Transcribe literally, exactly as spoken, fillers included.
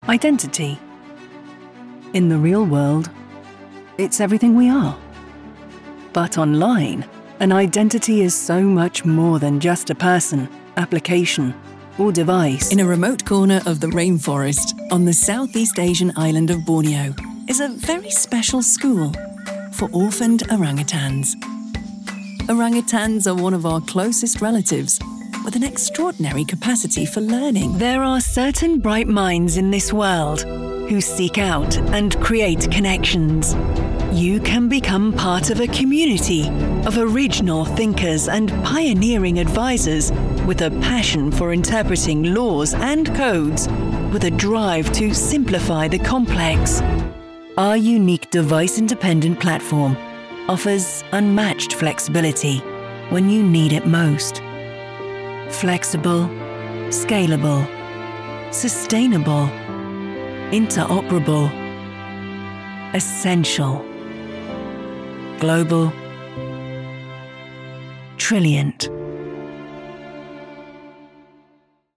Identity. In the real world, it's everything we are. But online, an identity is so much more than just a person, application, or device. In a remote corner of the rainforest on the Southeast Asian island of Borneo is a very special school for orphaned orangutans. Orangutans are one of our closest relatives with an extraordinary capacity for learning. There are certain bright minds in this world who seek out and create connections. You can become part of a community of original thinkers and pioneering advisors with a passion for interpreting laws and codes with a drive to simplify the complex. Our unique device-independent platform offers unmatched flexibility when you need it most. Flexible, scalable, sustainable, interoperable, essential, global, trilliant.